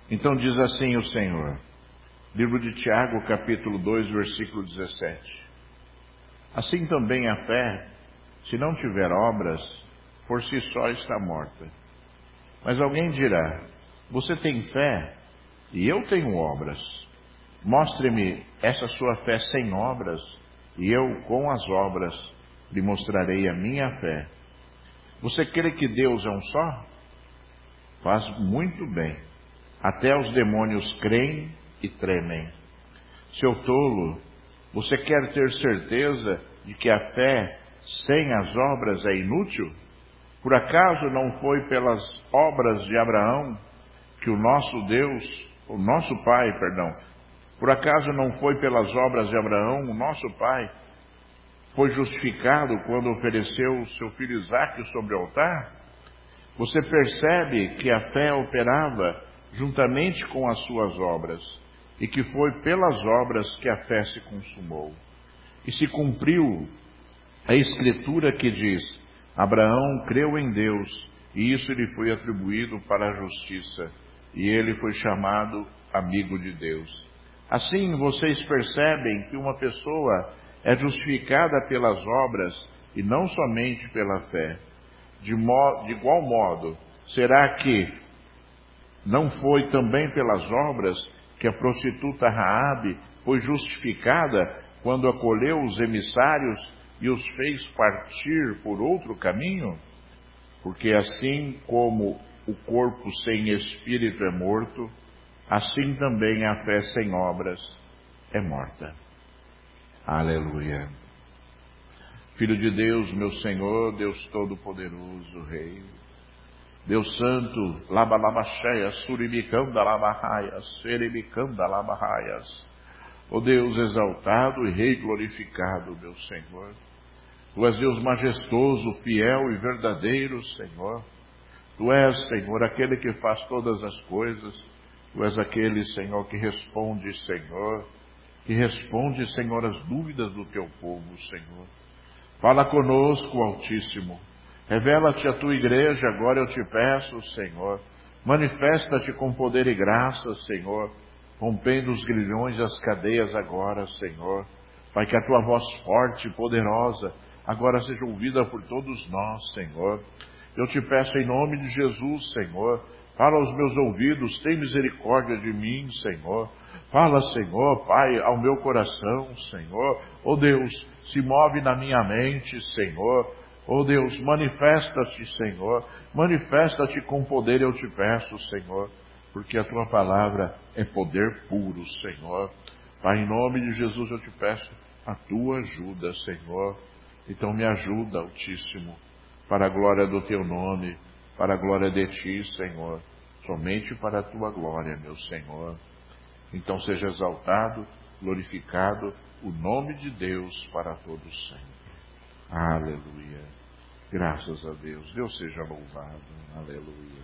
Então diz assim o Senhor, livro de Tiago, capítulo 2, versículo 17. Assim também a fé, se não tiver obras, por si só está morta. Mas alguém dirá, você tem fé e eu tenho obras. Mostre-me essa sua fé sem obras, e eu, com as obras, lhe mostrarei a minha fé. Você crê que Deus é um só? Faz muito bem. Até os demônios creem e tremem. Seu tolo, você quer ter certeza de que a fé sem as obras é inútil? Por acaso não foi pelas obras de Abraão que o nosso pai, por acaso não foi pelas obras de Abraão, o nosso pai, foi justificado quando ofereceu seu filho Isaque sobre o altar? Você percebe que a fé operava juntamente com as suas obras, e que foi pelas obras que a fé se consumou. E se cumpriu a escritura que diz, Abraão creu em Deus, e isso lhe foi atribuído para a justiça, e ele foi chamado amigo de Deus. Assim vocês percebem que uma pessoa é justificada pelas obras e não somente pela fé. De igual modo, será que não foi também pelas obras que a prostituta Raabe foi justificada quando acolheu os emissários e os fez partir por outro caminho? Porque assim como o corpo sem espírito é morto, assim também a fé sem obras é morta. Aleluia. Filho de Deus, meu Senhor, Deus Todo-Poderoso, Rei, Deus Santo, Labalabacheias, Suribicanda Labarraias, Seribicanda Labarraias, ó Deus exaltado e Rei glorificado, meu Senhor. Tu és Deus majestoso, fiel e verdadeiro, Senhor. Tu és, Senhor, aquele que faz todas as coisas. Tu és aquele, Senhor, que responde, Senhor, as dúvidas do teu povo, Senhor. Fala conosco, Altíssimo. Revela-te a tua igreja, agora eu te peço, Senhor. Manifesta-te com poder e graça, Senhor, rompendo os grilhões e as cadeias agora, Senhor. Pai, que a tua voz forte e poderosa agora seja ouvida por todos nós, Senhor. Eu te peço em nome de Jesus, Senhor, fala aos meus ouvidos, tem misericórdia de mim, Senhor. Fala, Senhor, Pai, ao meu coração, Senhor. Oh Deus, se move na minha mente, Senhor. Oh Deus, manifesta-te, Senhor. Manifesta-te com poder, eu te peço, Senhor. Porque a tua palavra é poder puro, Senhor. Pai, em nome de Jesus eu te peço a tua ajuda, Senhor. Então me ajuda, Altíssimo, para a glória do teu nome, para a glória de ti, Senhor. Somente para a tua glória, meu Senhor. Então seja exaltado, glorificado o nome de Deus para todos sempre. Aleluia. Graças a Deus. Deus seja louvado. Aleluia.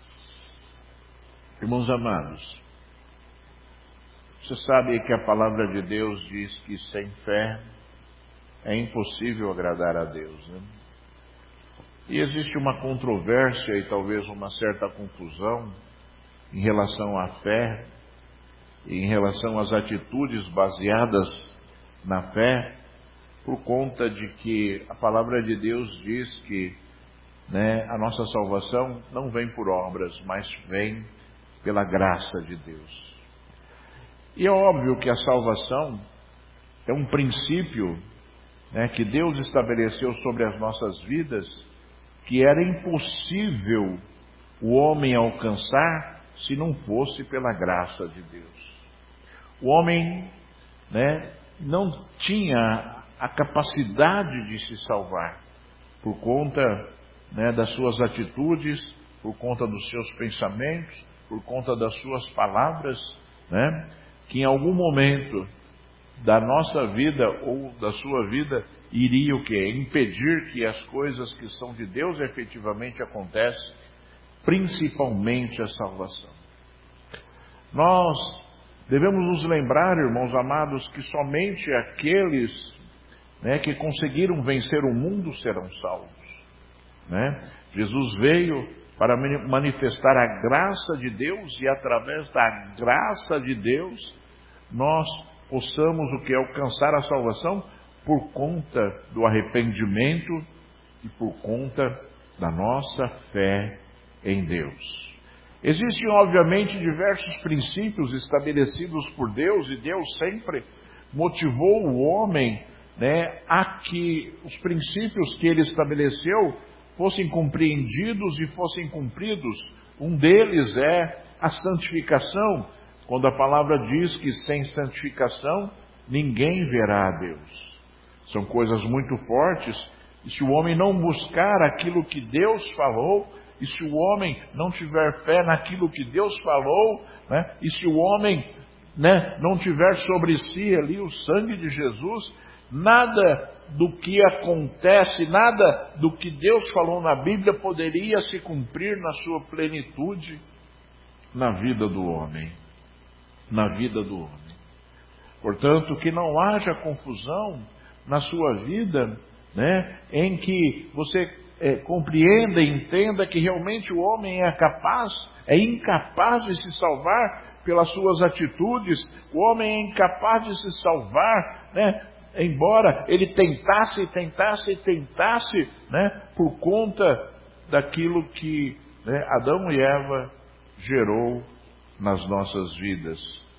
Irmãos amados, você sabe que a palavra de Deus diz que sem fé é impossível agradar a Deus, né? E existe uma controvérsia e talvez uma certa confusão em relação à fé, em relação às atitudes baseadas na fé, por conta de que a palavra de Deus diz que, a nossa salvação não vem por obras, mas vem pela graça de Deus. E é óbvio que a salvação é um princípio, que Deus estabeleceu sobre as nossas vidas, que era impossível o homem alcançar se não fosse pela graça de Deus. O homem, não tinha a capacidade de se salvar por conta, das suas atitudes, por conta dos seus pensamentos, por conta das suas palavras, que em algum momento da nossa vida ou da sua vida iria o quê? Impedir que as coisas que são de Deus efetivamente acontecem, principalmente a salvação. Nós devemos nos lembrar, irmãos amados, que somente aqueles, que conseguiram vencer o mundo serão salvos. Jesus veio para manifestar a graça de Deus e através da graça de Deus nós possamos o que? Alcançar a salvação por conta do arrependimento e por conta da nossa fé em Deus. Existem, obviamente, diversos princípios estabelecidos por Deus, e Deus sempre motivou o homem, a que os princípios que Ele estabeleceu fossem compreendidos e fossem cumpridos. Um deles é a santificação, quando a palavra diz que sem santificação ninguém verá a Deus. São coisas muito fortes, e se o homem não buscar aquilo que Deus falou, e se o homem não tiver fé naquilo que Deus falou, e se o homem não tiver sobre si ali o sangue de Jesus, nada do que acontece, nada do que Deus falou na Bíblia poderia se cumprir na sua plenitude na vida do homem. Na vida do homem. Portanto, que não haja confusão na sua vida, em que você compreenda e entenda que realmente o homem é incapaz de se salvar pelas suas atitudes. O homem é incapaz de se salvar, embora ele tentasse, por conta daquilo que Adão e Eva gerou nas nossas vidas,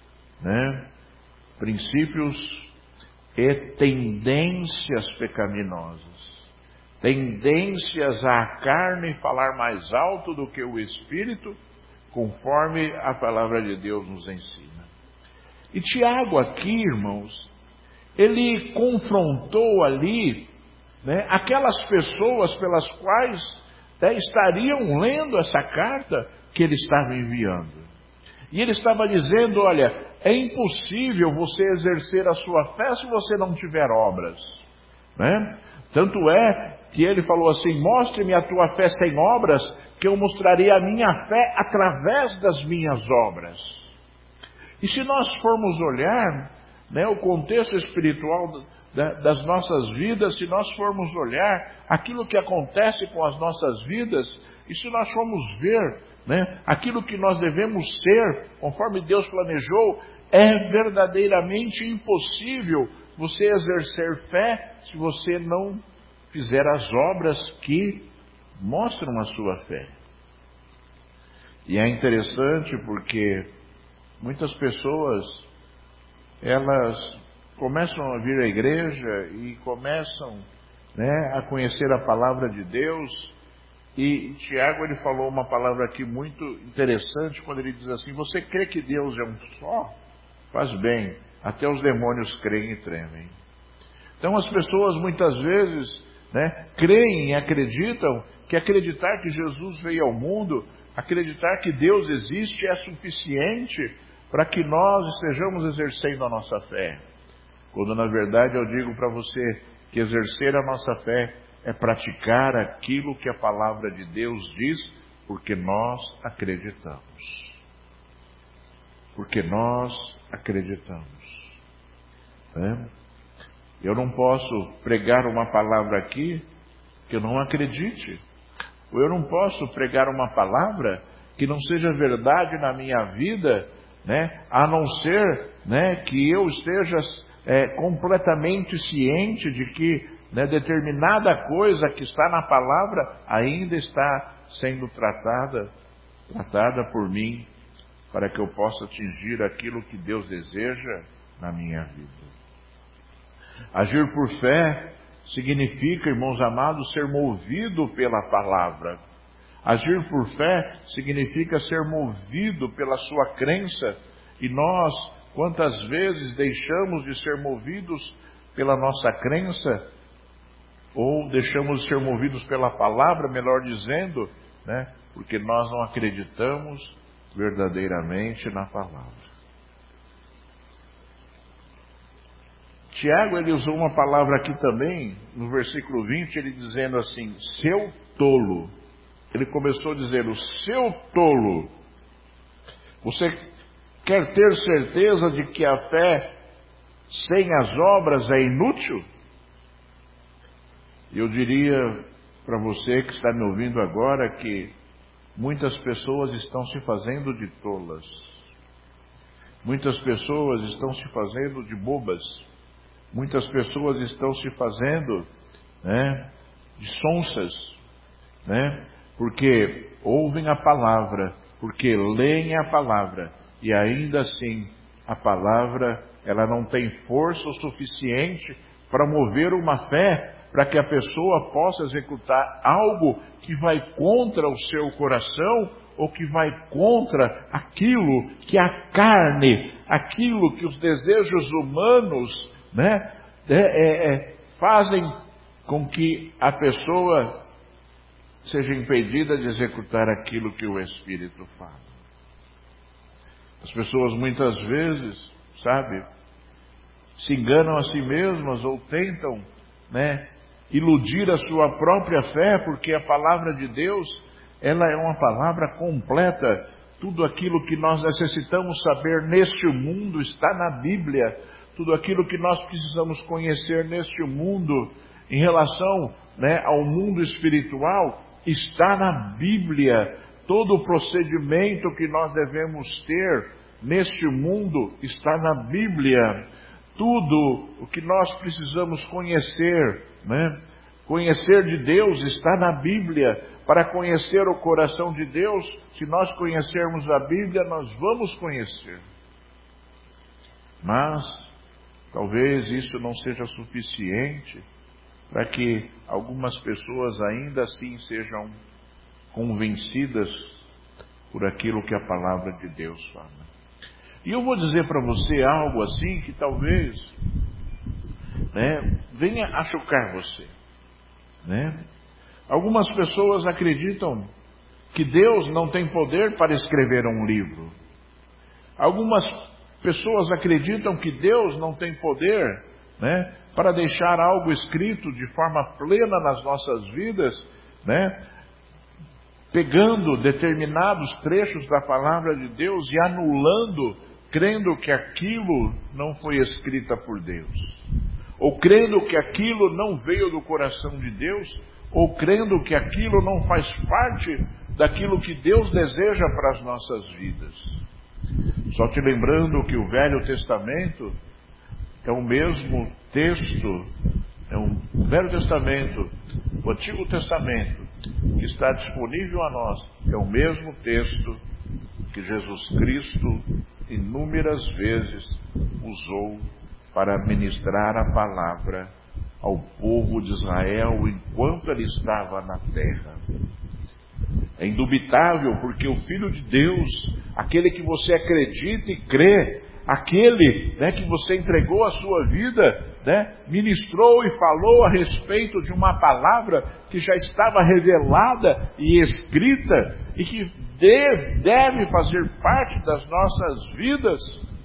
princípios e tendências pecaminosas, tendências à carne falar mais alto do que o Espírito, conforme a palavra de Deus nos ensina. E Tiago aqui, irmãos, ele confrontou ali, aquelas pessoas pelas quais estariam lendo essa carta que ele estava enviando. E ele estava dizendo, olha, é impossível você exercer a sua fé se você não tiver obras. Tanto é que ele falou assim, mostre-me a tua fé sem obras, que eu mostrarei a minha fé através das minhas obras. E se nós formos olhar o contexto espiritual das nossas vidas, se nós formos olhar aquilo que acontece com as nossas vidas, e se nós formos ver aquilo que nós devemos ser, conforme Deus planejou, é verdadeiramente impossível você exercer fé se você não fizer as obras que mostram a sua fé. E é interessante porque muitas pessoas, elas começam a vir à igreja e começam a conhecer a palavra de Deus. E Tiago, ele falou uma palavra aqui muito interessante, quando ele diz assim, você crê que Deus é um só? Faz bem, até os demônios creem e tremem. Então as pessoas muitas vezes creem e acreditam que acreditar que Jesus veio ao mundo, acreditar que Deus existe é suficiente para que nós estejamos exercendo a nossa fé. Quando na verdade eu digo para você que exercer a nossa fé é praticar aquilo que a palavra de Deus diz, porque nós acreditamos. Porque nós acreditamos. Eu não posso pregar uma palavra aqui que eu não acredite. Ou eu não posso pregar uma palavra que não seja verdade na minha vida, a não ser que eu esteja completamente ciente de que determinada coisa que está na palavra ainda está sendo tratada por mim, para que eu possa atingir aquilo que Deus deseja na minha vida. Agir por fé significa, irmãos amados, ser movido pela palavra. Agir por fé significa ser movido pela sua crença. E nós, quantas vezes deixamos de ser movidos pela nossa crença, ou deixamos de ser movidos pela palavra, melhor dizendo, porque nós não acreditamos verdadeiramente na palavra. Tiago, ele usou uma palavra aqui também, no versículo 20, ele dizendo assim, seu tolo. Ele começou dizendo, seu tolo. Você quer ter certeza de que a fé sem as obras é inútil? Eu diria para você que está me ouvindo agora que muitas pessoas estão se fazendo de tolas. Muitas pessoas estão se fazendo de bobas. Muitas pessoas estão se fazendo, né, de sonsas, né, porque ouvem a palavra, porque leem a palavra, e ainda assim a palavra ela não tem força o suficiente para mover uma fé, para que a pessoa possa executar algo que vai contra o seu coração, ou que vai contra aquilo que a carne, aquilo que os desejos humanos, né, fazem com que a pessoa seja impedida de executar aquilo que o Espírito fala. As pessoas muitas vezes, sabe, se enganam a si mesmas ou tentam, né, iludir a sua própria fé, porque a palavra de Deus, ela é uma palavra completa. Tudo aquilo que nós necessitamos saber neste mundo está na Bíblia. Tudo aquilo que nós precisamos conhecer neste mundo, em relação, né, ao mundo espiritual, está na Bíblia. Todo o procedimento que nós devemos ter neste mundo está na Bíblia. Tudo o que nós precisamos conhecer, né, conhecer de Deus está na Bíblia. Para conhecer o coração de Deus, se nós conhecermos a Bíblia, nós vamos conhecer. Mas talvez isso não seja suficiente para que algumas pessoas ainda assim sejam convencidas por aquilo que a palavra de Deus fala. E eu vou dizer para você algo assim que talvez, né, venha a chocar você, né? Algumas pessoas acreditam que Deus não tem poder para escrever um livro. Algumas pessoas acreditam que Deus não tem poder, né, para deixar algo escrito de forma plena nas nossas vidas, né, pegando determinados trechos da palavra de Deus e anulando, crendo que aquilo não foi escrita por Deus, ou crendo que aquilo não veio do coração de Deus, ou crendo que aquilo não faz parte daquilo que Deus deseja para as nossas vidas. Só te lembrando que o Velho Testamento é o mesmo texto, o Velho Testamento, o Antigo Testamento, que está disponível a nós, é o mesmo texto que Jesus Cristo inúmeras vezes usou para ministrar a palavra ao povo de Israel enquanto ele estava na terra. É indubitável, porque o Filho de Deus, aquele que você acredita e crê, aquele, né, que você entregou a sua vida, né, ministrou e falou a respeito de uma palavra que já estava revelada e escrita e que deve fazer parte das nossas vidas,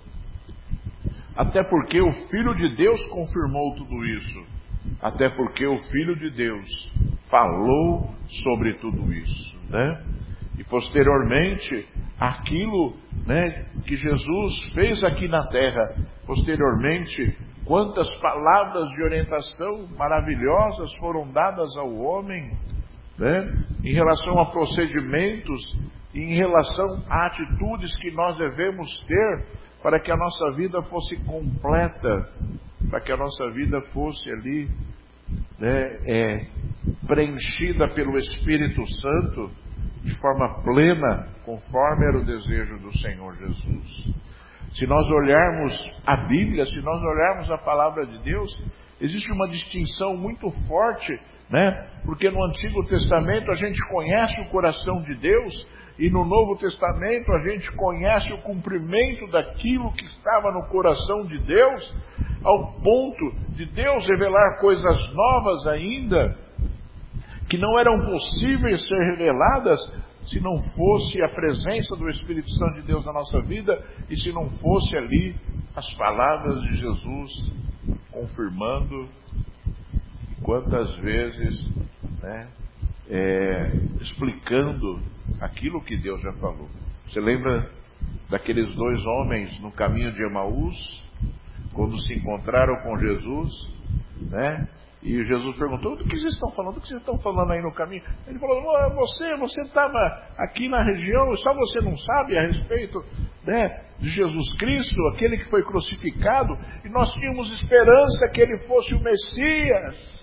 até porque o Filho de Deus confirmou tudo isso. Até porque o Filho de Deus falou sobre tudo isso, né? E posteriormente, aquilo, né, que Jesus fez aqui na terra, posteriormente, quantas palavras de orientação maravilhosas foram dadas ao homem, né, em relação a procedimentos, em relação a atitudes que nós devemos ter para que a nossa vida fosse completa, para que a nossa vida fosse ali, né, preenchida pelo Espírito Santo de forma plena, conforme era o desejo do Senhor Jesus. Se nós olharmos a Bíblia, se nós olharmos a palavra de Deus, existe uma distinção muito forte, né? Porque no Antigo Testamento a gente conhece o coração de Deus, e no Novo Testamento a gente conhece o cumprimento daquilo que estava no coração de Deus, ao ponto de Deus revelar coisas novas ainda, que não eram possíveis ser reveladas se não fosse a presença do Espírito Santo de Deus na nossa vida e se não fosse ali as palavras de Jesus confirmando quantas vezes, né, explicando aquilo que Deus já falou. Você lembra daqueles dois homens no caminho de Emaús, quando se encontraram com Jesus, né? E Jesus perguntou: do que vocês estão falando? Do que vocês estão falando aí no caminho? Ele falou: você estava aqui na região, só você não sabe a respeito, né, de Jesus Cristo, aquele que foi crucificado, e nós tínhamos esperança que ele fosse o Messias.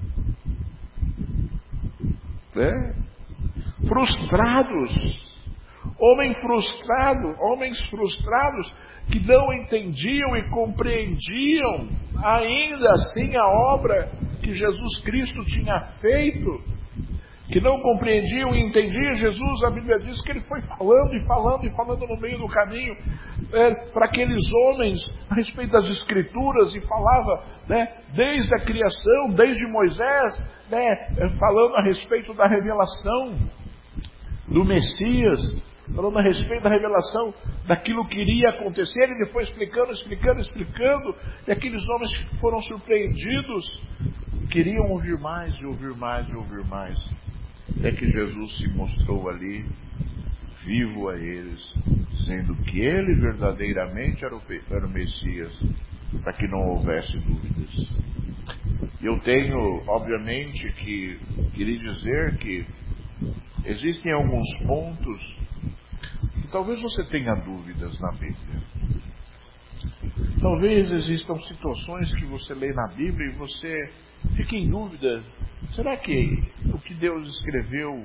Né? Frustrados, homens frustrados que não entendiam e compreendiam ainda assim a obra que Jesus Cristo tinha feito, que não compreendiam e entendiam Jesus. A Bíblia diz que ele foi falando no meio do caminho para aqueles homens a respeito das Escrituras, e falava, né, desde a criação, desde Moisés, né, falando a respeito da revelação do Messias, falando a respeito da revelação daquilo que iria acontecer. Ele foi explicando, e aqueles homens foram surpreendidos, queriam ouvir mais e ouvir mais e ouvir mais, até que Jesus se mostrou ali, vivo a eles, dizendo que ele verdadeiramente era o Messias, para que não houvesse dúvidas. Eu tenho, obviamente, que queria dizer que existem alguns pontos que talvez você tenha dúvidas na Bíblia. Talvez existam situações que você lê na Bíblia e você fica em dúvida: será que o que Deus escreveu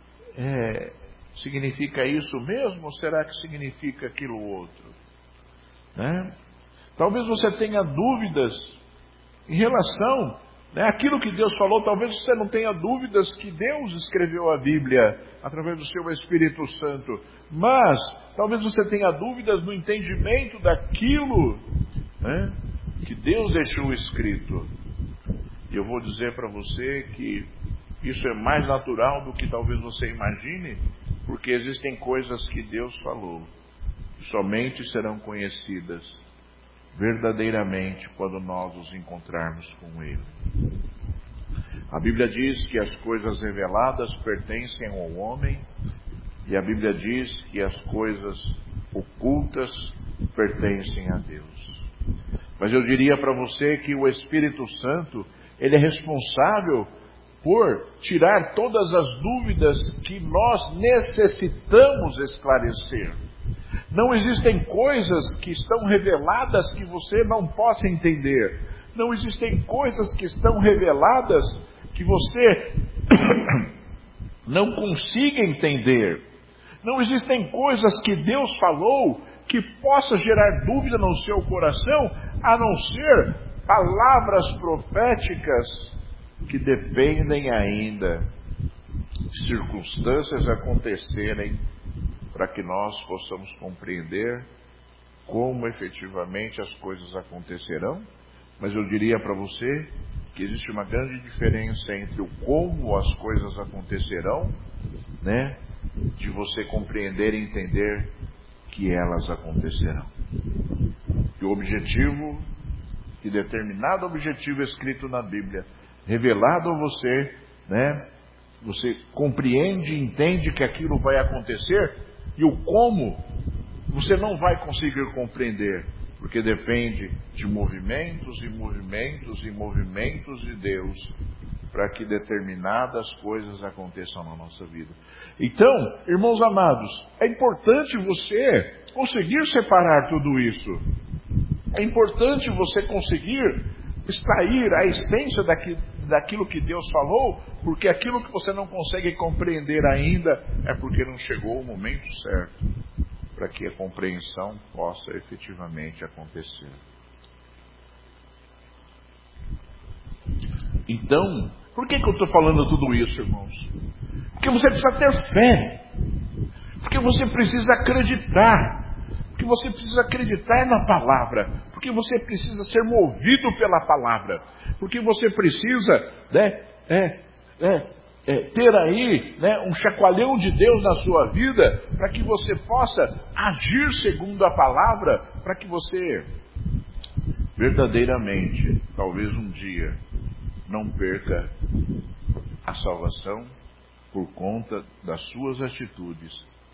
significa isso mesmo, ou será que significa aquilo outro? Né? Talvez você tenha dúvidas em relação àquilo que Deus falou. Talvez você não tenha dúvidas que Deus escreveu a Bíblia através do seu Espírito Santo, mas talvez você tenha dúvidas no entendimento daquilo, né, que Deus deixou escrito. E eu vou dizer para você que isso é mais natural do que talvez você imagine, porque existem coisas que Deus falou que somente serão conhecidas verdadeiramente quando nós nos encontrarmos com Ele. A Bíblia diz que as coisas reveladas pertencem ao homem, e a Bíblia diz que as coisas ocultas pertencem a Deus. Mas eu diria para você que o Espírito Santo, ele é responsável por tirar todas as dúvidas que nós necessitamos esclarecer. Não existem coisas que estão reveladas que você não possa entender. Não existem coisas que estão reveladas que você não consiga entender. Não existem coisas que Deus falou que possa gerar dúvida no seu coração, a não ser palavras proféticas que dependem ainda de circunstâncias acontecerem para que nós possamos compreender como efetivamente as coisas acontecerão. Mas eu diria para você que existe uma grande diferença entre o como as coisas acontecerão, né, de você compreender e entender que elas acontecerão. E o objetivo, que determinado objetivo escrito na Bíblia, revelado a você, né, você compreende e entende que aquilo vai acontecer, e o como você não vai conseguir compreender, porque depende de movimentos e movimentos e movimentos de Deus para que determinadas coisas aconteçam na nossa vida. Então, irmãos amados, é importante você conseguir separar tudo isso. É importante você conseguir extrair a essência daquilo que Deus falou, porque aquilo que você não consegue compreender ainda é porque não chegou o momento certo para que a compreensão possa efetivamente acontecer. Então, por que eu estou falando tudo isso, irmãos? Porque você precisa ter fé, porque você precisa acreditar, porque você precisa acreditar na palavra, porque você precisa ser movido pela palavra, porque você precisa ter aí um chacoalhão de Deus na sua vida, para que você possa agir segundo a palavra, para que você verdadeiramente, talvez um dia, não perca a salvação por conta das suas atitudes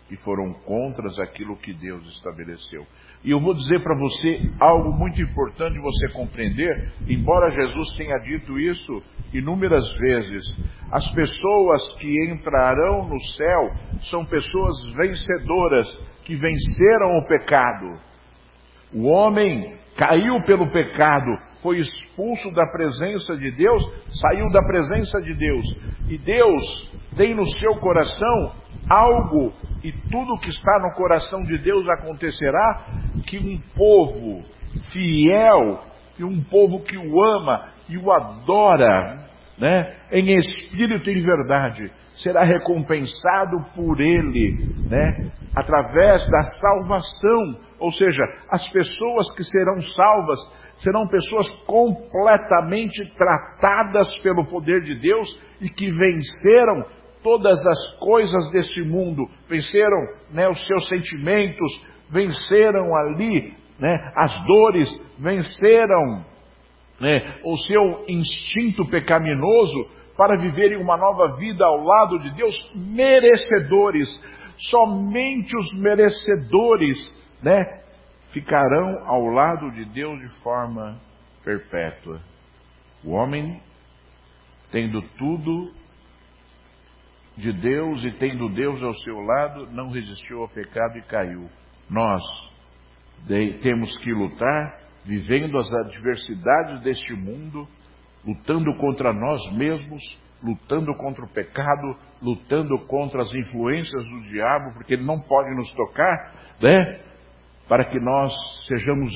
e foram contra aquilo que Deus estabeleceu. E eu vou dizer para você algo muito importante você compreender, embora Jesus tenha dito isso inúmeras vezes, as pessoas que entrarão no céu são pessoas vencedoras, que venceram o pecado. O homem caiu pelo pecado, foi expulso da presença de Deus, saiu da presença de Deus. E Deus tem no seu coração algo, e tudo que está no coração de Deus acontecerá, que um povo fiel, e um povo que o ama e o adora, né, em espírito e em verdade, será recompensado por Ele, né, através da salvação. Ou seja, as pessoas que serão salvas serão pessoas completamente tratadas pelo poder de Deus e que venceram todas as coisas desse mundo, venceram, né, os seus sentimentos, venceram ali, né, as dores, venceram, né, o seu instinto pecaminoso para viverem uma nova vida ao lado de Deus, merecedores. Somente os merecedores, né, ficarão ao lado de Deus de forma perpétua. O homem, tendo tudo de Deus e tendo Deus ao seu lado, não resistiu ao pecado e caiu. Nós temos que lutar, vivendo as adversidades deste mundo, lutando contra nós mesmos, lutando contra o pecado, lutando contra as influências do diabo, porque ele não pode nos tocar, né? Para que nós sejamos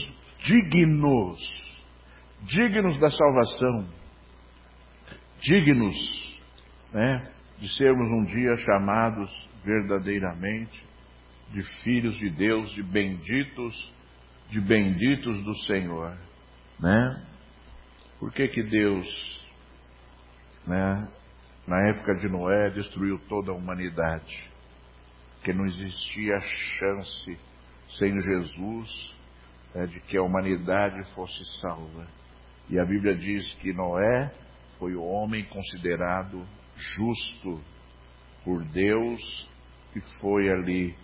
dignos da salvação, dignos, né, de sermos um dia chamados verdadeiramente de filhos de Deus, de benditos do Senhor, né? Por que Deus, né, na época de Noé, destruiu toda a humanidade? Porque não existia chance sem Jesus, né, de que a humanidade fosse salva. E a Bíblia diz que Noé foi o homem considerado justo por Deus e foi ali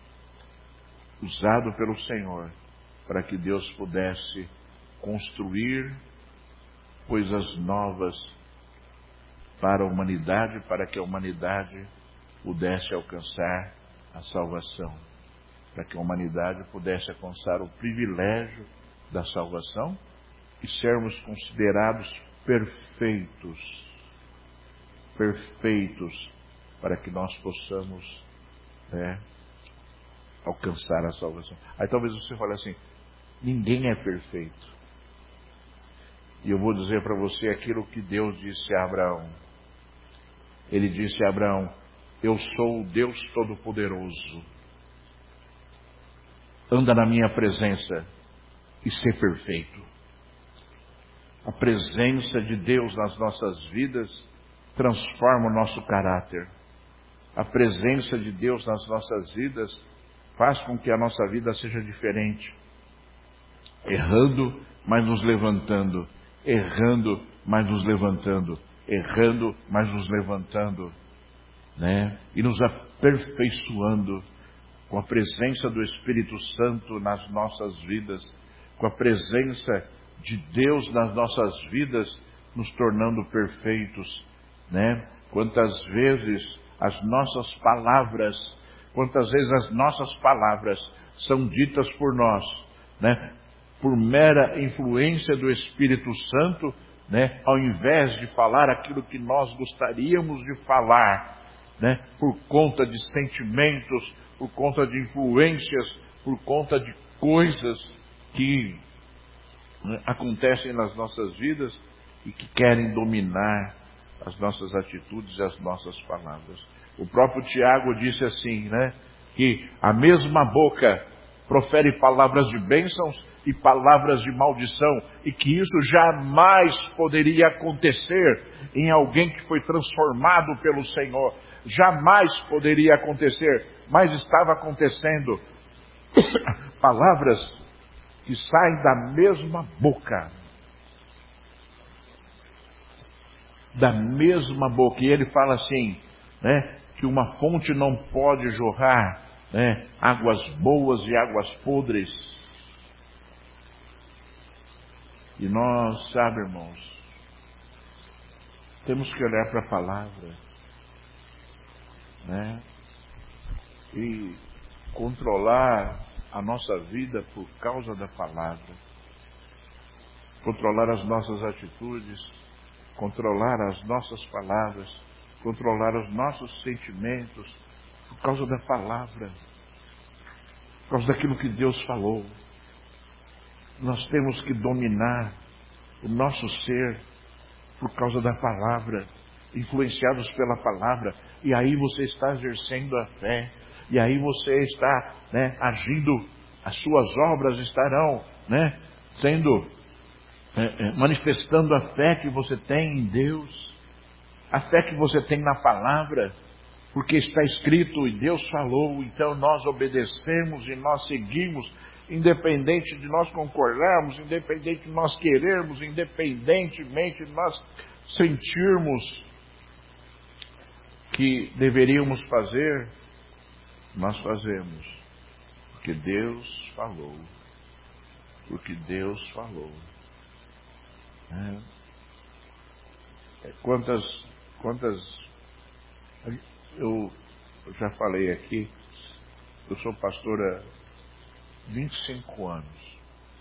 usado pelo Senhor para que Deus pudesse construir coisas novas para a humanidade, para que a humanidade pudesse alcançar a salvação, para que a humanidade pudesse alcançar o privilégio da salvação e sermos considerados perfeitos, para que nós possamos, né, alcançar a salvação. Aí talvez você fale assim, ninguém é perfeito. E eu vou dizer para você aquilo que Deus disse a Abraão. Ele disse a Abraão, eu sou o Deus Todo-Poderoso. Anda na minha presença e ser perfeito. A presença de Deus nas nossas vidas transforma o nosso caráter. A presença de Deus nas nossas vidas faz com que a nossa vida seja diferente. Errando, mas nos levantando. Errando, mas nos levantando. Errando, mas nos levantando, né? E nos aperfeiçoando com a presença do Espírito Santo nas nossas vidas, com a presença de Deus nas nossas vidas, nos tornando perfeitos, né? Quantas vezes as nossas palavras são ditas por nós, né, por mera influência do Espírito Santo, né, ao invés de falar aquilo que nós gostaríamos de falar, né, por conta de sentimentos, por conta de influências, por conta de coisas que, né, acontecem nas nossas vidas e que querem dominar as nossas atitudes e as nossas palavras. O próprio Tiago disse assim, né, que a mesma boca profere palavras de bênçãos e palavras de maldição, e que isso jamais poderia acontecer em alguém que foi transformado pelo Senhor. Jamais poderia acontecer, mas estava acontecendo. Palavras que saem da mesma boca. Da mesma boca. E ele fala assim, né, que uma fonte não pode jorrar né, águas boas e águas podres. E nós, sabe, irmãos, temos que olhar para a palavra, né, e controlar a nossa vida por causa da palavra. Controlar as nossas atitudes, controlar as nossas palavras, controlar os nossos sentimentos por causa da palavra, por causa daquilo que Deus falou. Nós temos que dominar o nosso ser por causa da palavra, influenciados pela palavra. E aí você está exercendo a fé, e aí você está, né, agindo, as suas obras estarão, né, sendo manifestando a fé que você tem em Deus, a fé que você tem na palavra, porque está escrito e Deus falou. Então nós obedecemos e nós seguimos, independente de nós concordarmos, independente de nós querermos, independentemente de nós sentirmos que deveríamos fazer, nós fazemos, porque Deus falou, porque Deus falou. Quantas eu já falei aqui, eu sou pastor há 25 anos.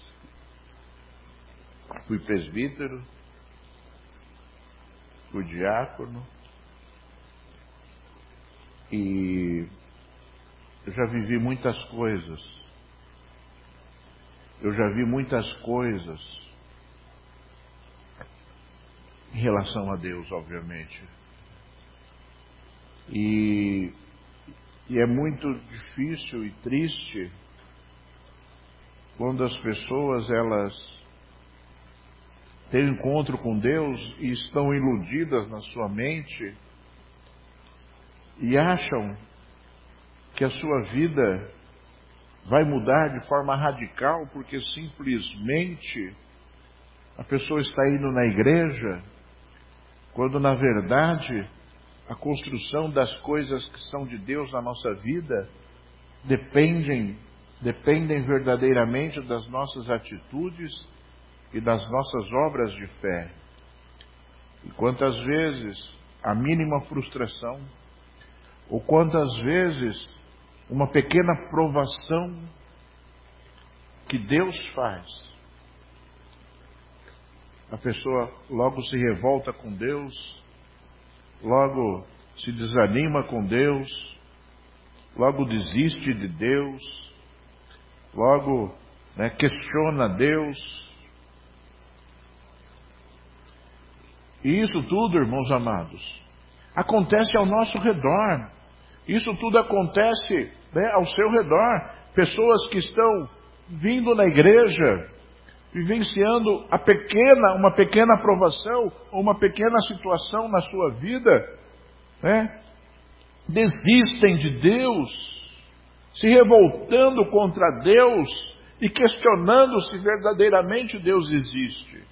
Fui presbítero, fui diácono e eu já vivi muitas coisas. Eu já vi muitas coisas em relação a Deus, obviamente. E é muito difícil e triste quando as pessoas, elas têm um encontro com Deus e estão iludidas na sua mente e acham que a sua vida vai mudar de forma radical porque simplesmente a pessoa está indo na igreja, quando na verdade a construção das coisas que são de Deus na nossa vida dependem verdadeiramente das nossas atitudes e das nossas obras de fé. E quantas vezes a mínima frustração, ou quantas vezes uma pequena provação que Deus faz, a pessoa logo se revolta com Deus, logo se desanima com Deus, logo desiste de Deus, logo, né, questiona Deus. E isso tudo, irmãos amados, acontece ao nosso redor. Isso tudo acontece, né, ao seu redor. Pessoas que estão vindo na igreja, vivenciando uma pequena aprovação, ou uma pequena situação na sua vida, né, desistem de Deus, se revoltando contra Deus e questionando se verdadeiramente Deus existe.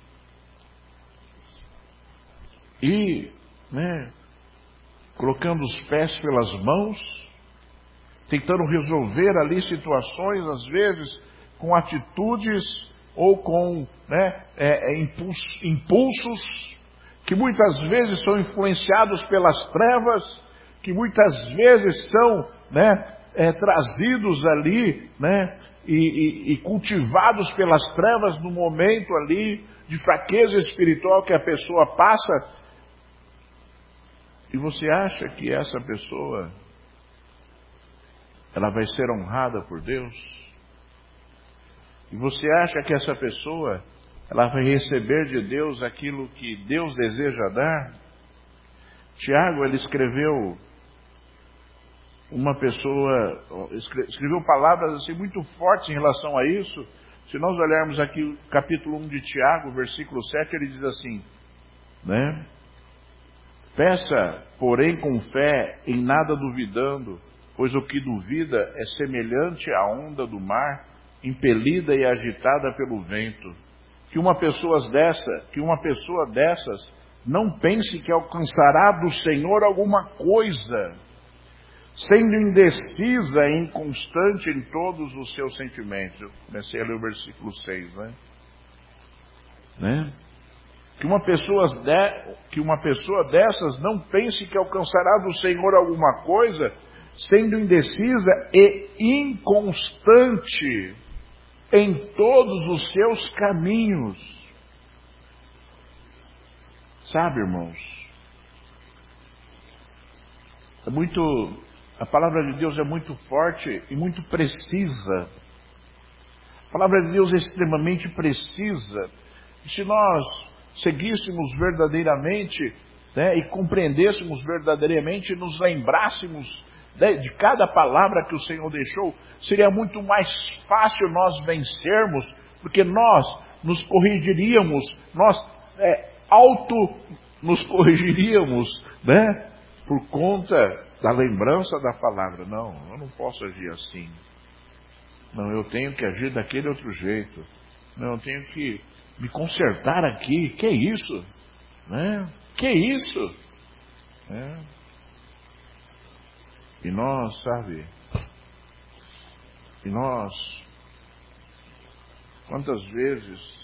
E, né, colocando os pés pelas mãos, tentando resolver ali situações, às vezes com atitudes ou com, né, impulsos que muitas vezes são influenciados pelas trevas, que muitas vezes são, né, trazidos ali, né, e cultivados pelas trevas no momento ali de fraqueza espiritual que a pessoa passa. E você acha que essa pessoa, ela vai ser honrada por Deus? E você acha que essa pessoa, ela vai receber de Deus aquilo que Deus deseja dar? Tiago, ele escreveu escreveu palavras assim muito fortes em relação a isso. Se nós olharmos aqui o capítulo 1 de Tiago, versículo 7, ele diz assim, né? Peça, porém, com fé, em nada duvidando, pois o que duvida é semelhante à onda do mar, impelida e agitada pelo vento. Que uma pessoa dessas não pense que alcançará do Senhor alguma coisa. sendo indecisa e inconstante em todos os seus sentimentos. Eu comecei a ler o versículo 6, né? Que uma pessoa dessas não pense que alcançará do Senhor alguma coisa, sendo indecisa e inconstante em todos os seus caminhos. Sabe, irmãos, a palavra de Deus é muito forte e muito precisa. A palavra de Deus é extremamente precisa. E se nós seguíssemos verdadeiramente, né, e compreendêssemos verdadeiramente, nos lembrássemos, né, de cada palavra que o Senhor deixou, seria muito mais fácil nós vencermos, porque nós nos corrigiríamos, nós nos corrigiríamos, né, por conta da lembrança da palavra. Não, eu não posso agir assim. Não, eu tenho que agir daquele outro jeito. Não, eu tenho que me consertar aqui. Que isso? Né? Que isso? Né? E nós, sabe? Quantas vezes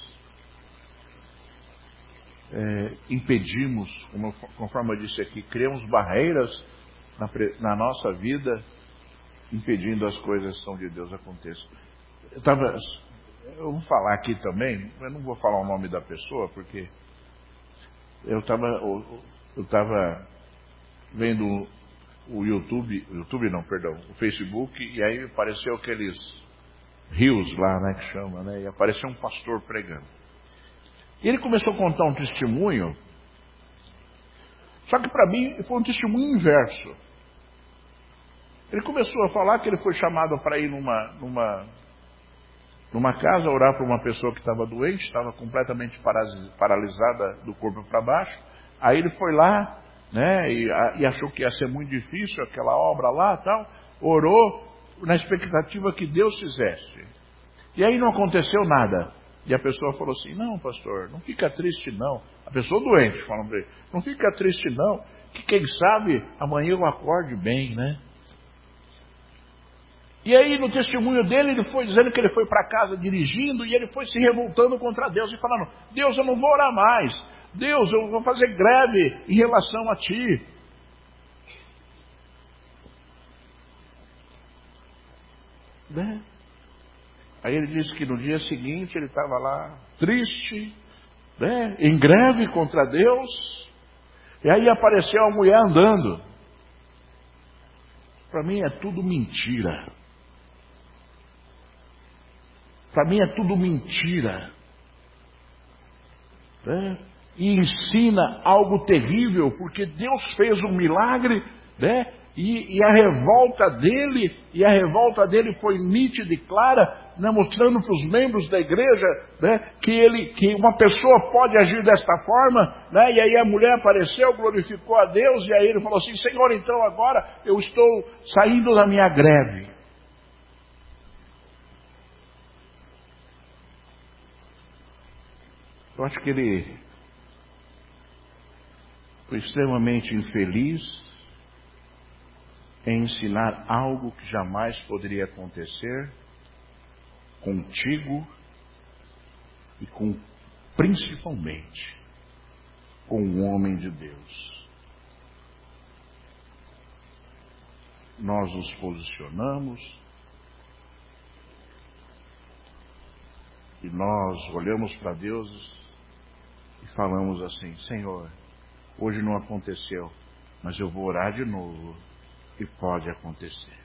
impedimos, conforme eu disse aqui, criamos barreiras na nossa vida, impedindo as coisas que são de Deus aconteçam. Eu vou falar aqui também, eu não vou falar o nome da pessoa, porque eu estava vendo o o Facebook, e aí apareceu aqueles rios lá, né, que chama, né, e apareceu um pastor pregando. E ele começou a contar um testemunho, só que para mim foi um testemunho inverso. Ele começou a falar que ele foi chamado para ir numa casa, orar por uma pessoa que estava doente, estava completamente paralisada do corpo para baixo. Aí ele foi lá, né, e achou que ia ser muito difícil aquela obra lá, tal, orou na expectativa que Deus fizesse. E aí não aconteceu nada. E a pessoa falou assim: não, pastor, não fica triste não. A pessoa doente falando para ele: não fica triste não, que quem sabe amanhã eu acorde bem, né? E aí no testemunho dele, ele foi dizendo que ele foi para casa dirigindo, e ele foi se revoltando contra Deus e falando: Deus, eu não vou orar mais. Deus, eu vou fazer greve em relação a ti. Né? Aí ele disse que no dia seguinte ele estava lá triste, né, em greve contra Deus. E aí apareceu a mulher andando. Para mim é tudo mentira. Para mim é tudo mentira. Né? E ensina algo terrível, porque Deus fez um milagre, né? E a revolta dele foi nítida e clara, né? Mostrando para os membros da igreja, né? que uma pessoa pode agir desta forma, né? E aí a mulher apareceu, glorificou a Deus, e aí ele falou assim: Senhor, então agora eu estou saindo da minha greve. Eu acho que ele foi extremamente infeliz em ensinar algo que jamais poderia acontecer contigo e principalmente com um homem de Deus. Nós nos posicionamos e nós olhamos para Deus e falamos assim: Senhor, hoje não aconteceu, mas eu vou orar de novo e pode acontecer.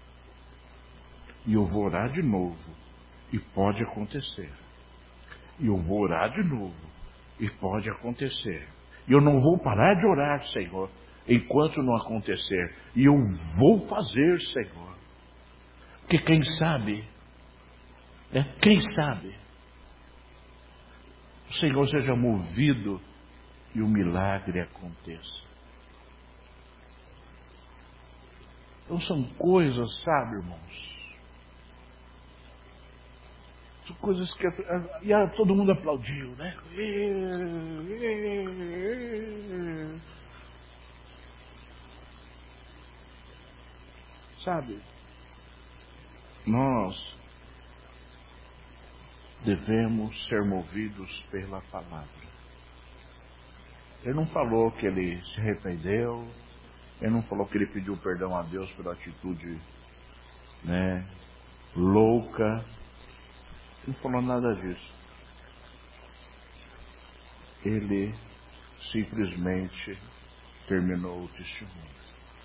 E eu vou orar de novo e pode acontecer. E eu vou orar de novo e pode acontecer. E eu não vou parar de orar, Senhor, enquanto não acontecer. E eu vou fazer, Senhor. Porque quem sabe, quem sabe, o Senhor seja movido e o milagre aconteça. Então são coisas, sabe, irmãos? São coisas que... E todo mundo aplaudiu, né? Sabe, nós devemos ser movidos pela palavra. Ele não falou que ele se arrependeu, ele não falou que ele pediu perdão a Deus pela atitude, louca. Não falou nada disso. Ele simplesmente terminou o testemunho.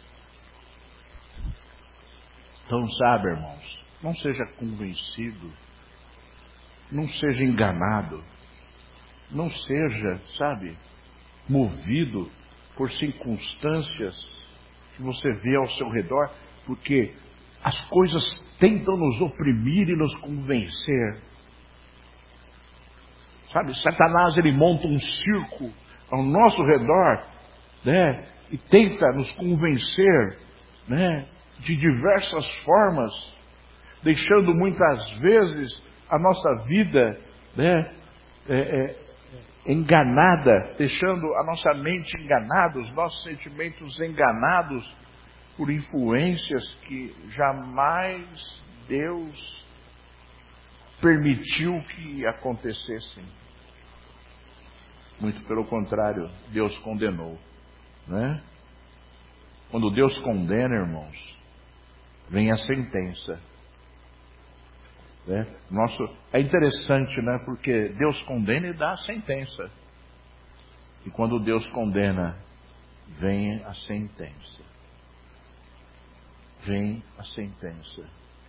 Então, sabe, irmãos, não seja convencido, não seja enganado, não seja, sabe, movido por circunstâncias que você vê ao seu redor, porque as coisas tentam nos oprimir e nos convencer. Sabe, Satanás, ele monta um circo ao nosso redor, e tenta nos convencer, de diversas formas, deixando muitas vezes a nossa vida, enganada, deixando a nossa mente enganada, os nossos sentimentos enganados por influências que jamais Deus permitiu que acontecessem. Muito pelo contrário, Deus condenou, Quando Deus condena, irmãos, vem a sentença. É interessante, porque Deus condena e dá a sentença. E quando Deus condena, vem a sentença. Vem a sentença.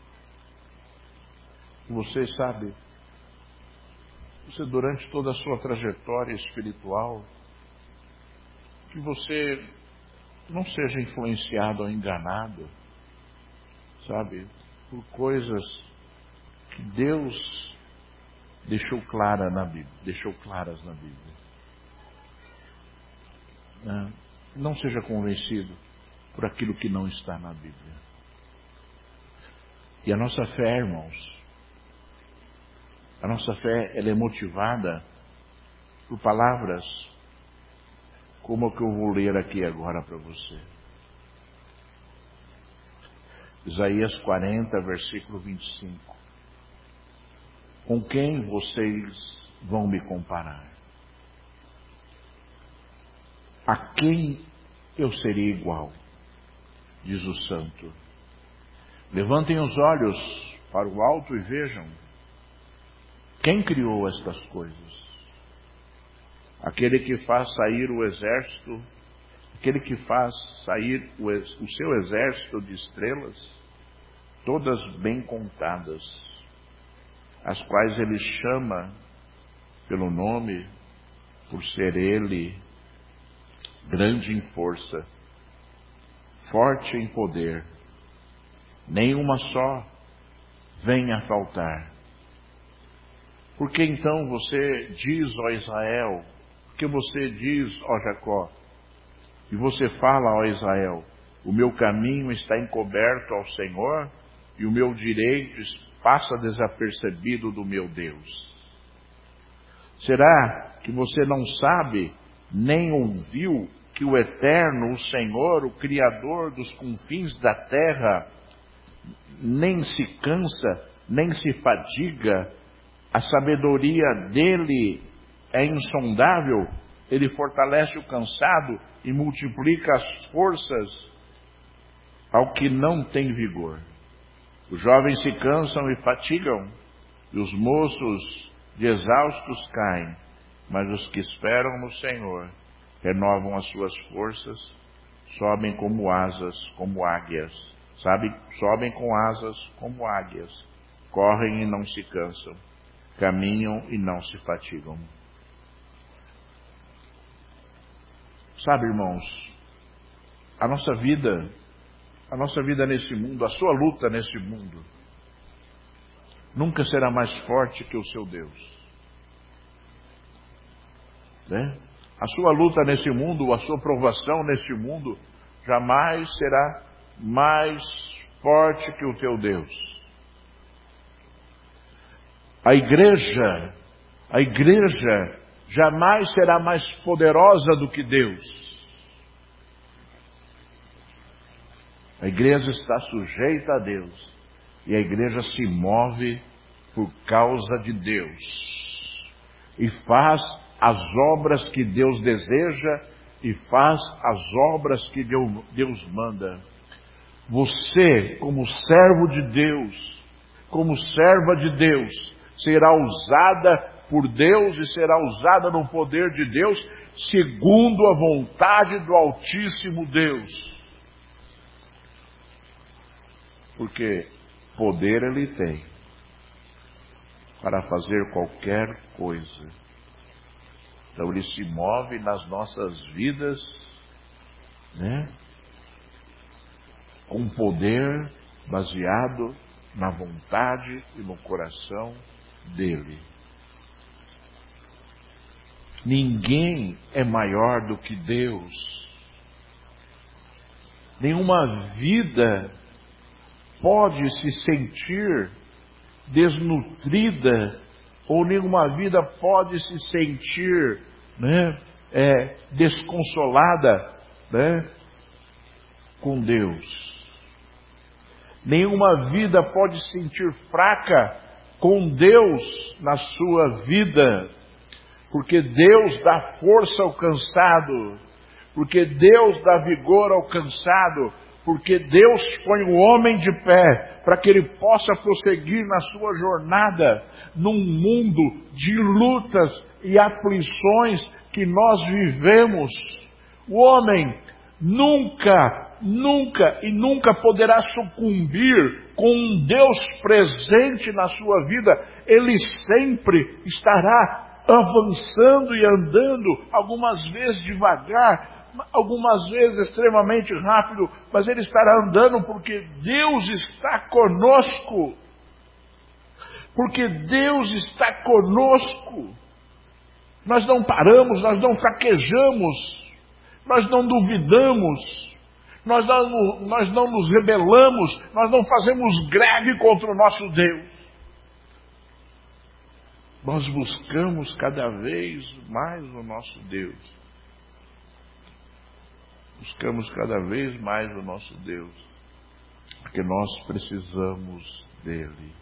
E você sabe, você durante toda a sua trajetória espiritual, que você não seja influenciado ou enganado, sabe, por coisas que Deus deixou claras na Bíblia. Não seja convencido por aquilo que não está na Bíblia. E a nossa fé, irmãos, ela é motivada por palavras como a que eu vou ler aqui agora para você. Isaías 40, versículo 25. Com quem vocês vão me comparar? A quem eu serei igual? Diz o Santo. Levantem os olhos para o alto e vejam. Quem criou estas coisas? Aquele que faz sair o exército, aquele que faz sair o seu exército de estrelas, todas bem contadas, as quais ele chama pelo nome, por ser ele grande em força, forte em poder, nenhuma só vem a faltar. Porque então você diz, ó Israel, porque você diz, ó Jacó, e você fala, ó Israel, o meu caminho está encoberto ao Senhor, e o meu direito passa desapercebido do meu Deus. Será que você não sabe, nem ouviu, que o Eterno, o Senhor, o Criador dos confins da terra, nem se cansa, nem se fadiga, a sabedoria dele é insondável, ele fortalece o cansado e multiplica as forças ao que não tem vigor. Os jovens se cansam e fatigam, e os moços de exaustos caem, mas os que esperam no Senhor renovam as suas forças, sobem como asas, como águias, sobem com asas como águias, correm e não se cansam, caminham e não se fatigam. Sabe, irmãos, a nossa vida nesse mundo, a sua luta nesse mundo, nunca será mais forte que o seu Deus. A sua luta nesse mundo, a sua provação nesse mundo, jamais será mais forte que o teu Deus. A igreja jamais será mais poderosa do que Deus. A igreja está sujeita a Deus. E a igreja se move por causa de Deus. E faz as obras que Deus deseja e faz as obras que Deus manda. Você, como servo de Deus, como serva de Deus, será usada por Deus e será usada no poder de Deus, segundo a vontade do Altíssimo Deus. Porque poder Ele tem para fazer qualquer coisa. Então Ele se move nas nossas vidas, né? Com poder baseado na vontade e no coração dEle. Ninguém é maior do que Deus. Nenhuma vida pode se sentir desnutrida, ou nenhuma vida pode se sentir, né, desconsolada, né, com Deus. Nenhuma vida pode se sentir fraca com Deus na sua vida, porque Deus dá força ao cansado, porque Deus dá vigor ao cansado, porque Deus põe o homem de pé para que ele possa prosseguir na sua jornada num mundo de lutas e aflições que nós vivemos. O homem nunca poderá sucumbir com um Deus presente na sua vida. Ele sempre estará avançando e andando, algumas vezes devagar, algumas vezes extremamente rápido, mas ele estará andando porque Deus está conosco. Porque Deus está conosco. Nós não paramos, nós não fraquejamos, nós não duvidamos, nós não nos rebelamos, nós não fazemos greve contra o nosso Deus. Nós buscamos cada vez mais o nosso Deus. Buscamos cada vez mais o nosso Deus, porque nós precisamos dEle.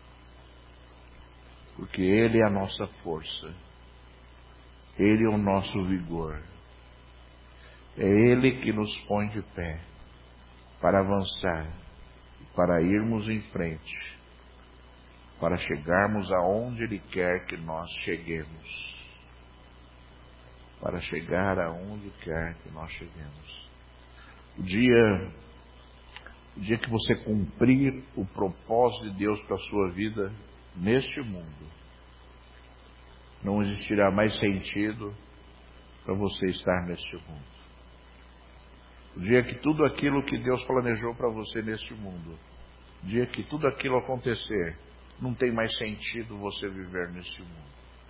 Porque Ele é a nossa força, Ele é o nosso vigor. É Ele que nos põe de pé para avançar, para irmos em frente, para chegarmos aonde Ele quer que nós cheguemos. Para chegar aonde quer que nós cheguemos. O dia que você cumprir o propósito de Deus para a sua vida neste mundo, não existirá mais sentido para você estar neste mundo. O dia que tudo aquilo que Deus planejou para você neste mundo, o dia que tudo aquilo acontecer, não tem mais sentido você viver neste mundo.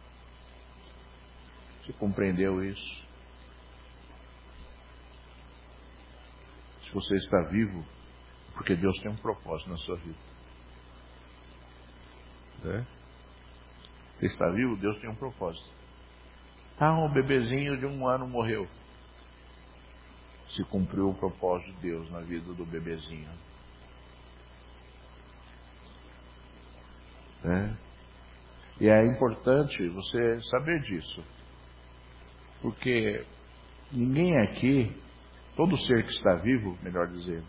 Você compreendeu isso? Se você está vivo, porque Deus tem um propósito na sua vida. Você está vivo, Deus tem um propósito. Um bebezinho de 1 ano morreu. Se cumpriu o propósito de Deus na vida do bebezinho. E é importante você saber disso. Porque ninguém aqui, todo ser que está vivo, melhor dizendo,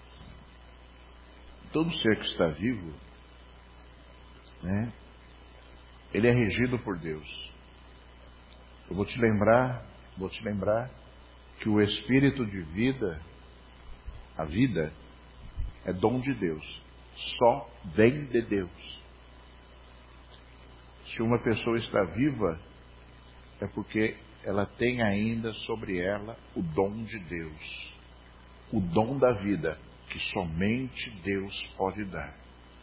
todo ser que está vivo, ele é regido por Deus. Eu vou te lembrar que o espírito de vida, a vida, é dom de Deus. Só vem de Deus. Se uma pessoa está viva, é porque ela tem ainda sobre ela o dom de Deus. O dom da vida, que somente Deus pode dar.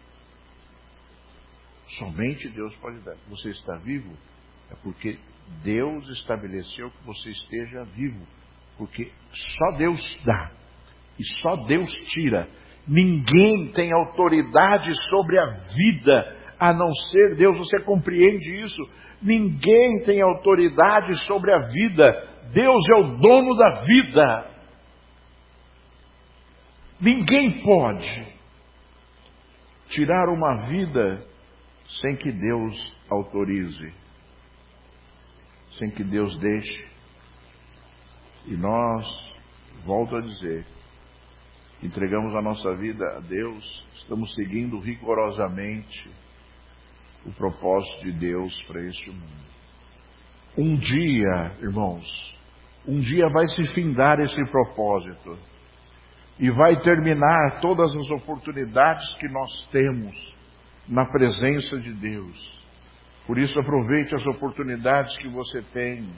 Somente Deus pode dar. Você está vivo, é porque Deus estabeleceu que você esteja vivo. Porque só Deus dá. E só Deus tira. Ninguém tem autoridade sobre a vida, a não ser Deus. Você compreende isso? Ninguém tem autoridade sobre a vida. Deus é o dono da vida. Ninguém pode tirar uma vida sem que Deus autorize, sem que Deus deixe. E nós, volto a dizer, entregamos a nossa vida a Deus, estamos seguindo rigorosamente o propósito de Deus para este mundo. Um dia, irmãos, um dia vai se findar esse propósito e vai terminar todas as oportunidades que nós temos na presença de Deus. Por isso, aproveite as oportunidades que você tem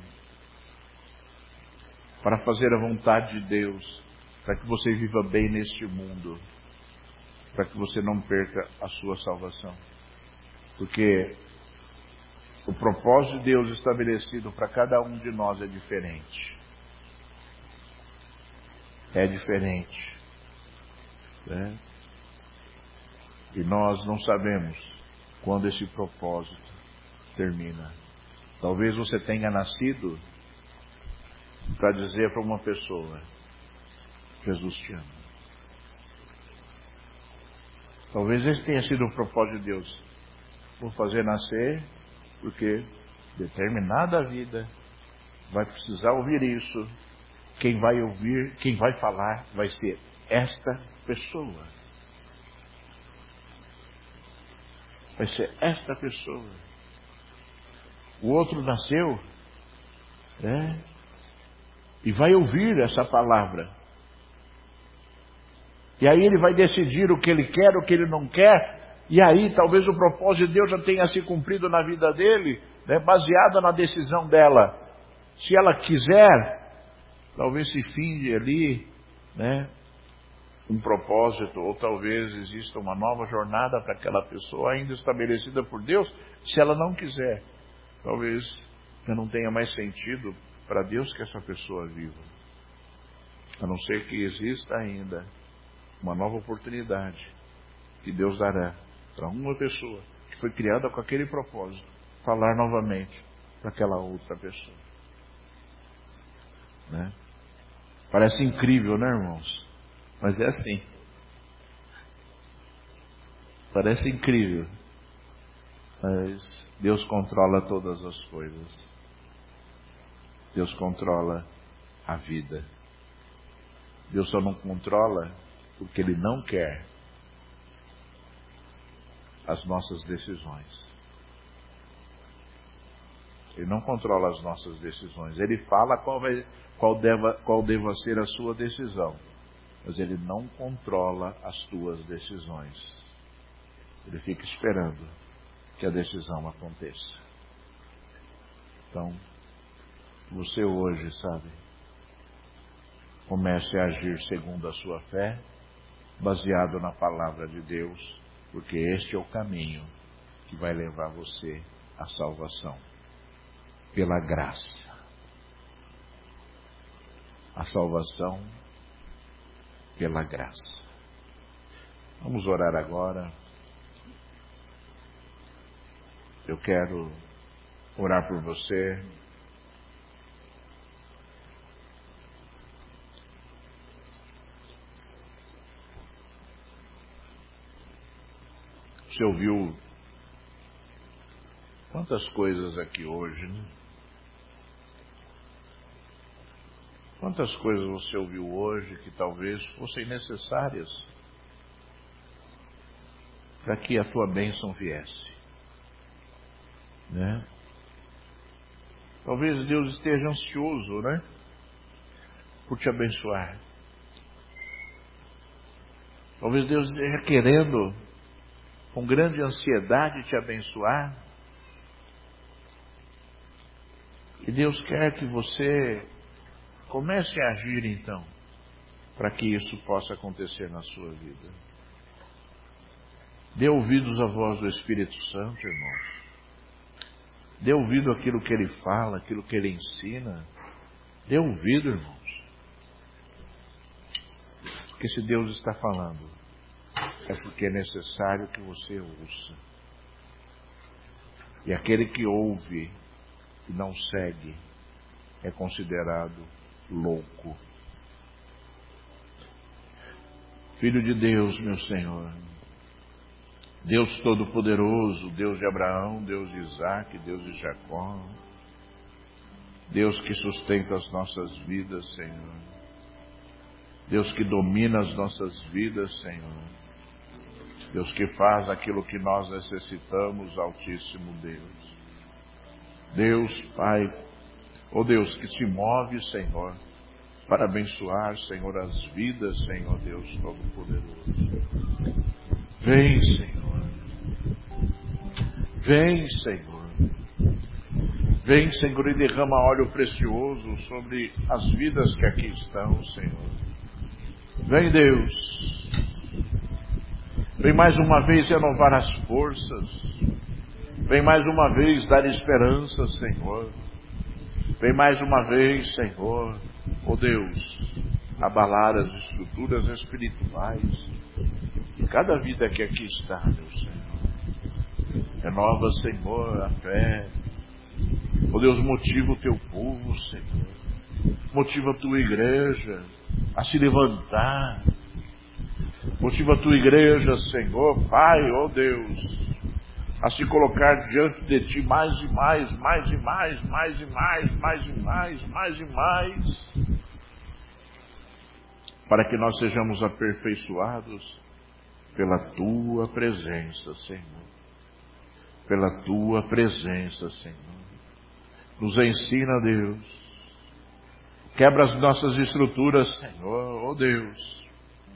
para fazer a vontade de Deus, para que você viva bem neste mundo, para que você não perca a sua salvação. Porque o propósito de Deus estabelecido para cada um de nós é diferente. É diferente. Né? E nós não sabemos quando esse propósito termina. Talvez você tenha nascido para dizer para uma pessoa: Jesus te ama. Talvez esse tenha sido o propósito de Deus. Vou fazer nascer porque determinada vida vai precisar ouvir isso. Quem vai ouvir, quem vai falar vai ser esta pessoa. Vai ser esta pessoa. O outro nasceu, né? E vai ouvir essa palavra. E aí ele vai decidir o que ele quer, o que ele não quer. E aí talvez o propósito de Deus já tenha se cumprido na vida dele, né, baseado na decisão dela. Se ela quiser, talvez se finde ali, né, um propósito, ou talvez exista uma nova jornada para aquela pessoa ainda estabelecida por Deus. Se ela não quiser, talvez já não tenha mais sentido para Deus que essa pessoa viva. A não ser que exista ainda uma nova oportunidade que Deus dará para uma pessoa que foi criada com aquele propósito, falar novamente para aquela outra pessoa. Né? Parece incrível, né, irmãos? Mas é assim. Parece incrível. Mas Deus controla todas as coisas. Deus controla a vida. Deus só não controla porque Ele não quer as nossas decisões. Ele não controla as nossas decisões. Ele fala qual deva ser a sua decisão. Mas Ele não controla as tuas decisões. Ele fica esperando que a decisão aconteça. Então, você hoje, sabe, comece a agir segundo a sua fé, baseado na palavra de Deus, porque este é o caminho que vai levar você à salvação. Pela graça. A salvação pela graça. Vamos orar agora. Eu quero orar por você. Você ouviu quantas coisas aqui hoje, né? Quantas coisas você ouviu hoje que talvez fossem necessárias para que a tua bênção viesse, né? Talvez Deus esteja ansioso, né, por te abençoar. Talvez Deus esteja querendo, com grande ansiedade, te abençoar. E Deus quer que você comece a agir então, para que isso possa acontecer na sua vida. Dê ouvidos à voz do Espírito Santo, irmãos. Dê ouvido àquilo que Ele fala, aquilo que Ele ensina. Dê ouvido, irmãos. Porque se Deus está falando, é porque é necessário que você ouça. E aquele que ouve e não segue é considerado louco. Filho de Deus, meu Senhor. Deus Todo-Poderoso, Deus de Abraão, Deus de Isaac, Deus de Jacó. Deus que sustenta as nossas vidas, Senhor. Deus que domina as nossas vidas, Senhor. Deus que faz aquilo que nós necessitamos, Altíssimo Deus. Deus, Pai, ó Deus, que se move, Senhor, para abençoar, Senhor, as vidas, Senhor Deus Todo-Poderoso. Vem, Senhor. Vem, Senhor. Vem, Senhor, e derrama óleo precioso sobre as vidas que aqui estão, Senhor. Vem, Deus. Vem mais uma vez renovar as forças. Vem mais uma vez dar esperança, Senhor. Vem mais uma vez, Senhor, ó Deus, abalar as estruturas espirituais de cada vida que aqui está, meu Senhor. Renova, Senhor, a fé. Ó Deus, motiva o teu povo, Senhor. Motiva a tua igreja a se levantar. Motiva a tua igreja, Senhor, Pai, ó Deus, a se colocar diante de Ti mais e mais, mais e mais, mais e mais, mais e mais, mais e mais, para que nós sejamos aperfeiçoados pela Tua presença, Senhor. Pela Tua presença, Senhor. Nos ensina, Deus. Quebra as nossas estruturas, Senhor, ó Deus.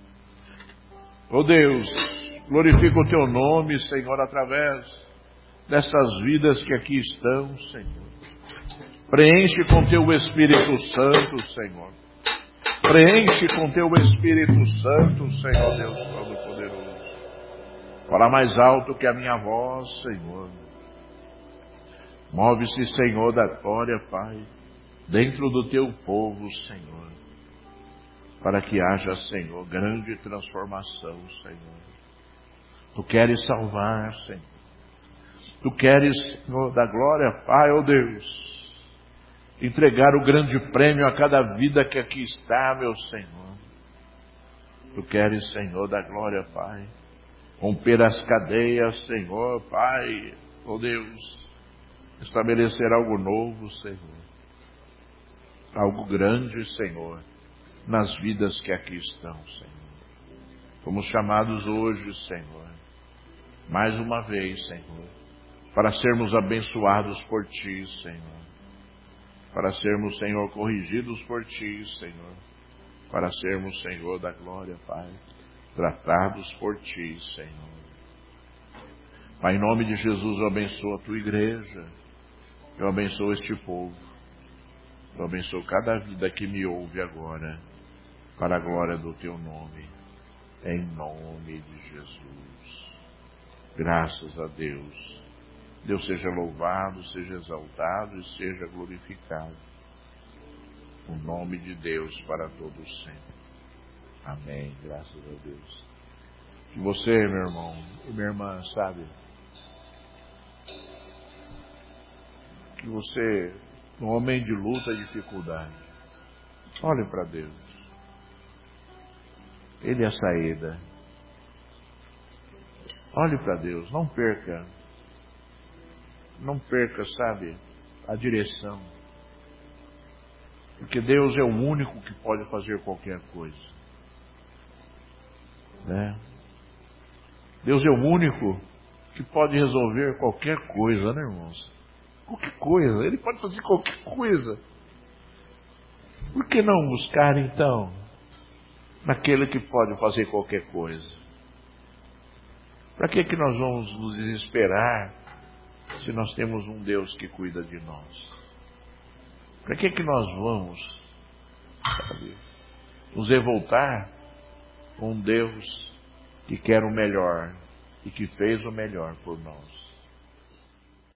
Ó Deus, glorifica o Teu nome, Senhor, através dessas vidas que aqui estão, Senhor. Preenche com Teu Espírito Santo, Senhor. Preenche com Teu Espírito Santo, Senhor Deus Todo-Poderoso. Fala mais alto que a minha voz, Senhor. Move-se, Senhor da glória, Pai, dentro do Teu povo, Senhor, para que haja, Senhor, grande transformação, Senhor. Tu queres salvar, Senhor. Tu queres, Senhor da glória, Pai, ó Deus, entregar o grande prêmio a cada vida que aqui está, meu Senhor. Tu queres, Senhor da glória, Pai, romper as cadeias, Senhor, Pai, ó Deus, estabelecer algo novo, Senhor. Algo grande, Senhor, nas vidas que aqui estão, Senhor. Fomos chamados hoje, Senhor, mais uma vez, Senhor, para sermos abençoados por Ti, Senhor. Para sermos, Senhor, corrigidos por Ti, Senhor. Para sermos, Senhor da glória, Pai, tratados por Ti, Senhor. Pai, em nome de Jesus, eu abençoo a Tua igreja. Eu abençoo este povo. Eu abençoo cada vida que me ouve agora, para a glória do Teu nome, em nome de Jesus. Graças a Deus. Deus seja louvado, seja exaltado e seja glorificado. O nome de Deus para todos sempre. Amém. Graças a Deus. Que você, meu irmão e minha irmã, sabe, que você, um homem de luta e dificuldade, olhe para Deus. Ele é a saída. Olhe para Deus, não perca, sabe, a direção. Porque Deus é o único que pode fazer qualquer coisa. Né? Deus é o único que pode resolver qualquer coisa, né, irmãos? Qualquer coisa, Ele pode fazer qualquer coisa. Por que não buscar, então, naquele que pode fazer qualquer coisa? Para que nós vamos nos desesperar se nós temos um Deus que cuida de nós? Para que nós vamos, sabe, nos revoltar com um Deus que quer o melhor e que fez o melhor por nós?